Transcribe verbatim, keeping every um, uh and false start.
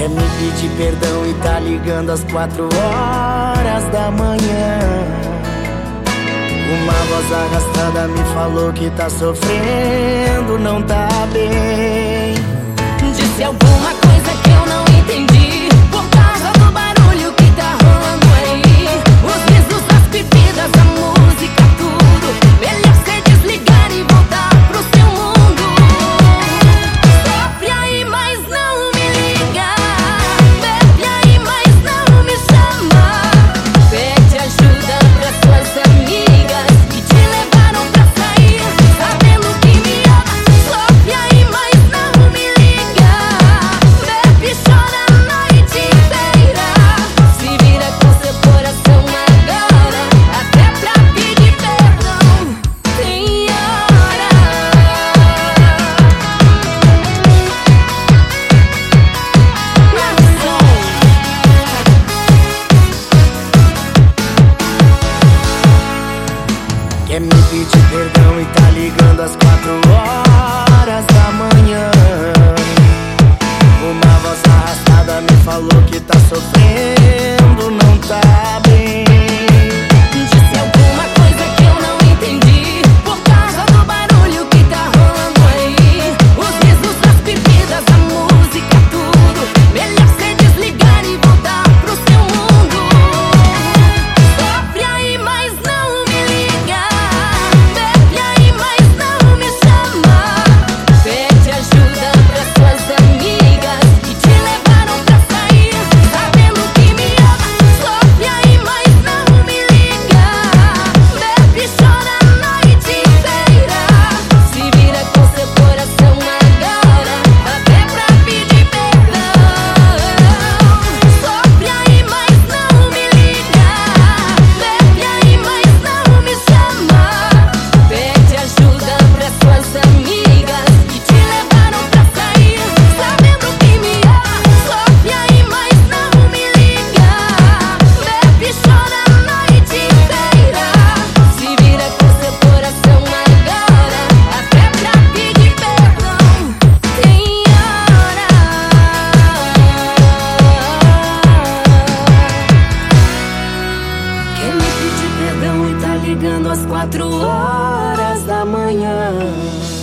Quer me pedir perdão e tá ligando às quatro horas da manhã. Uma voz arrastada me falou que tá sofrendo, não tá bem. Disse alguma coisa que eu não entendi, por causa do barulho que tá rolando aí. Os risos, as bebidas, a música, tudo. Melhor cê desligar e voltar pro seu mundo. Sofre aí, mas não me liga. Bebe aí, mas não me chama. Pede ajuda pras suas amigas que te levaram pra sair, sabendo que me ama. Sofre aí, mas não me liga. Bebe, chora a noite inteira. Se vira com seu coração agora, até pra pedir perdão tem hora. Quer me pedir perdão e tá ligando às quatro horas da manhã. Uma voz arrastada me falou que tá sofrendo, não tá bem. Disse alguma coisa que eu não entendi, por causa do barulho que tá rolando aí. Os risos, as bebidas, a música, tudo. Melhor cê desligar e voltar pro seu mundo. Sofre aí, mas não me liga. Bebe aí, mas não me chama. Pede ajuda pras suas amigas que te levaram pra sair, sabendo que me ama. Sofre aí, mas não me liga. Bebe, chora a noite inteira. Se vira com seu coração agora, até pra pedir perdão. Sofre aí, mas não me liga. Bebe aí, mas não me chama. Pede ajuda pras suas amigas que te levaram pra sair, sabendo que me ama. Sofre aí, mas não me liga. Bebe, chora a noite inteira. Se vira com seu coração agora, até pra pedir perdão tem hora. Quer me pedir perdão e tá ligando às quatro horas da manhã.